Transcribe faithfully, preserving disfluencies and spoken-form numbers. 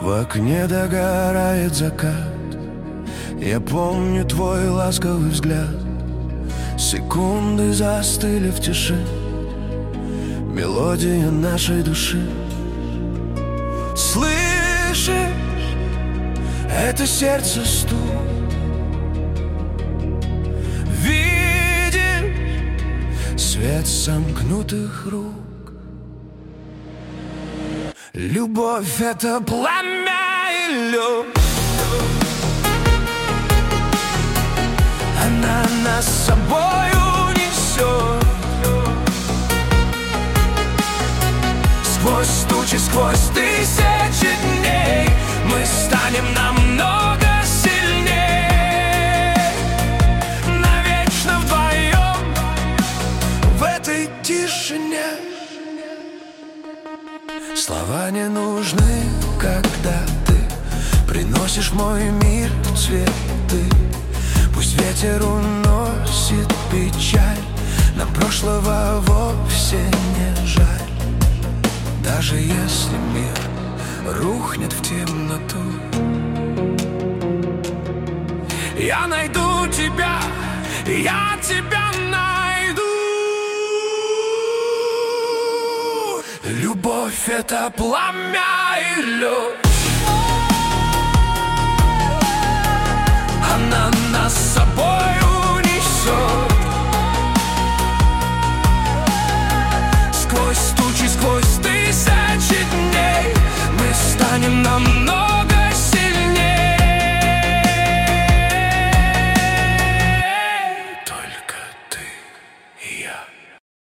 В окне догорает закат. Я помню твой ласковый взгляд. Секунды застыли в тиши. Мелодия нашей души. Слышишь, это сердце стук. Видишь свет сомкнутых рук. Любовь — это пламя и лед. Она нас с собой унесет. Сквозь тучи, сквозь тысячи дней мы станем намного сильнее. Навечно вдвоем в этой тишине. Слова не нужны, когда ты приносишь в мой мир цветы. Пусть ветер уносит печаль, нам прошлого вовсе не жаль. Даже если мир рухнет в темноту, я найду тебя, я тебя найду. Любовь — это пламя и лед. Она нас с собой